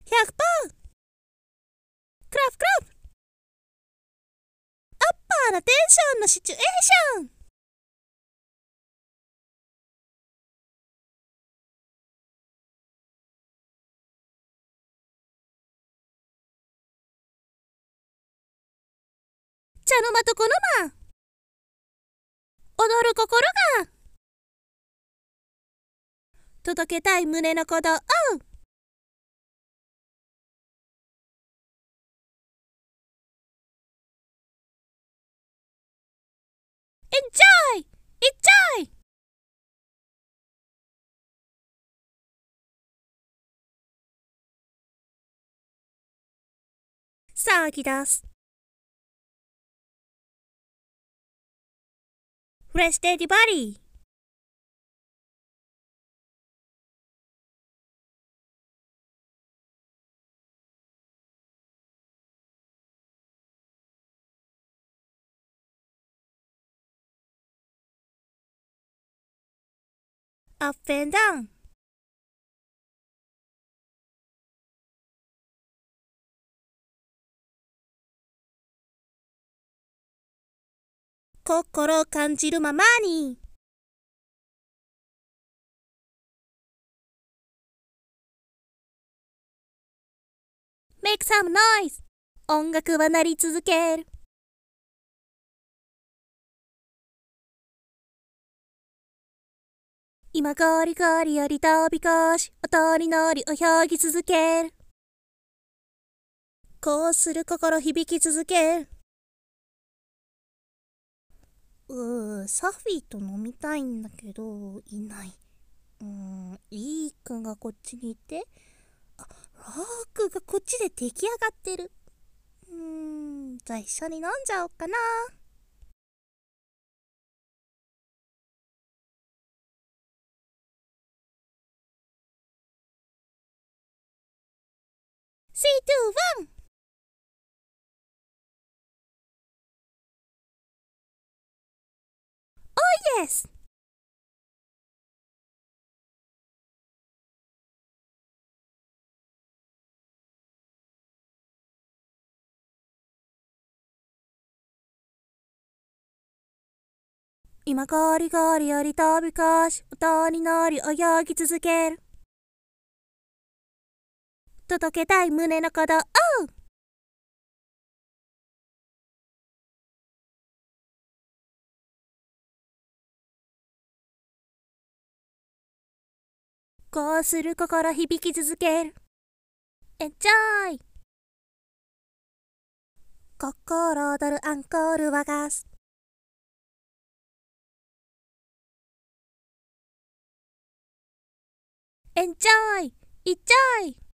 100%クラフクラフアッパーなテンションのシチュエーション。茶の間とこの間踊る心が届けたい胸の鼓動。Enjoy! Enjoy! 騒ぎ出す。フレッシュデイディバディ。アップエンダウン。心を感じるままに。Make some noise! 音楽は鳴り続ける。今ゴリゴリより飛び越し、音に乗り泳ぎ続ける。こうする心響き続ける。サフィーと飲みたいんだけど、いない。リー君がこっちにいて、ロークがこっちで出来上がってる。じゃあ一緒に飲んじゃおうかな。3、2、1。Oh yes! 今ゴリゴリより飛び越し、音に乗り泳ぎ続ける。届けたい胸の鼓動。こうする心響き続ける。Enjoy! 心躍るアンコール和がす。Enjoy! Enjoy!